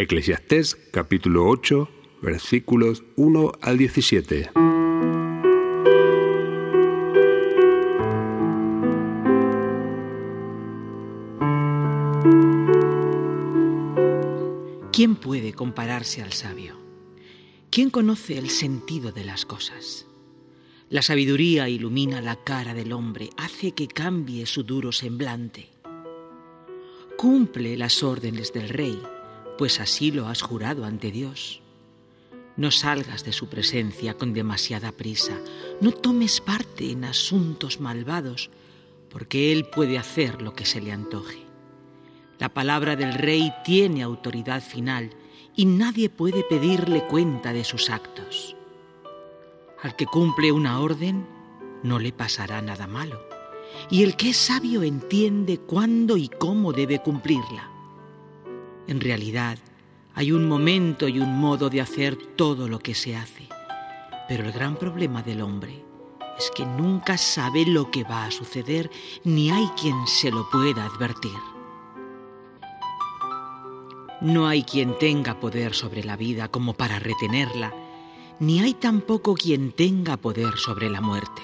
Eclesiastés capítulo 8, versículos 1 al 17. ¿Quién puede compararse al sabio? ¿Quién conoce el sentido de las cosas? La sabiduría ilumina la cara del hombre, hace que cambie su duro semblante. Cumple las órdenes del rey, pues así lo has jurado ante Dios. No salgas de su presencia con demasiada prisa, no tomes parte en asuntos malvados, porque él puede hacer lo que se le antoje. La palabra del rey tiene autoridad final y nadie puede pedirle cuenta de sus actos. Al que cumple una orden, no le pasará nada malo, y el que es sabio entiende cuándo y cómo debe cumplirla. En realidad, hay un momento y un modo de hacer todo lo que se hace, pero el gran problema del hombre es que nunca sabe lo que va a suceder, ni hay quien se lo pueda advertir. No hay quien tenga poder sobre la vida como para retenerla, ni hay tampoco quien tenga poder sobre la muerte.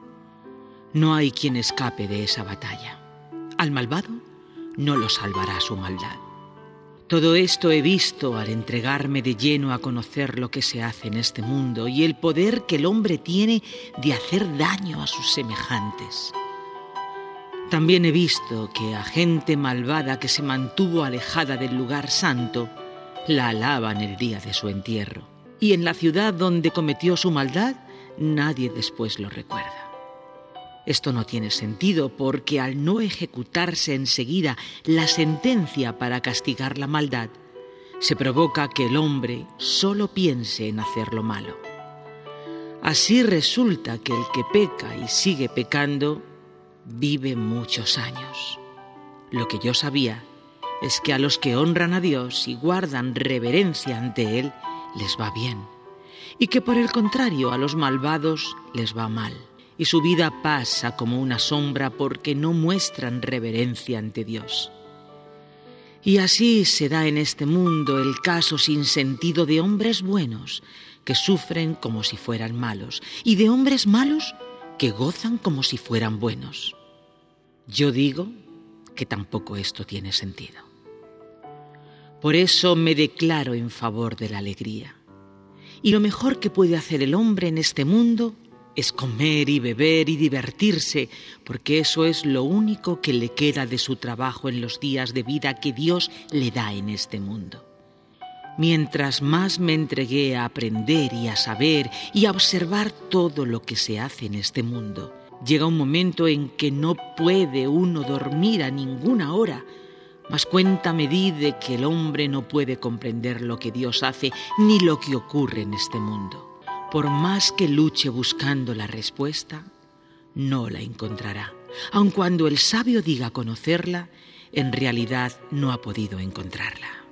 No hay quien escape de esa batalla. Al malvado no lo salvará su maldad. Todo esto he visto al entregarme de lleno a conocer lo que se hace en este mundo y el poder que el hombre tiene de hacer daño a sus semejantes. También he visto que a gente malvada que se mantuvo alejada del lugar santo, la alaban el día de su entierro. Y en la ciudad donde cometió su maldad, nadie después lo recuerda. Esto no tiene sentido porque al no ejecutarse enseguida la sentencia para castigar la maldad, se provoca que el hombre solo piense en hacer lo malo. Así resulta que el que peca y sigue pecando vive muchos años. Lo que yo sabía es que a los que honran a Dios y guardan reverencia ante Él, les va bien, y que por el contrario a los malvados les va mal, y su vida pasa como una sombra porque no muestran reverencia ante Dios. Y así se da en este mundo el caso sin sentido de hombres buenos que sufren como si fueran malos, y de hombres malos que gozan como si fueran buenos. Yo digo que tampoco esto tiene sentido. Por eso me declaro en favor de la alegría. Y lo mejor que puede hacer el hombre en este mundo es comer y beber y divertirse, porque eso es lo único que le queda de su trabajo en los días de vida que Dios le da en este mundo. Mientras más me entregué a aprender y a saber y a observar todo lo que se hace en este mundo, llega un momento en que no puede uno dormir a ninguna hora, mas cuenta me di de que el hombre no puede comprender lo que Dios hace ni lo que ocurre en este mundo. Por más que luche buscando la respuesta, no la encontrará. Aun cuando el sabio diga conocerla, en realidad no ha podido encontrarla.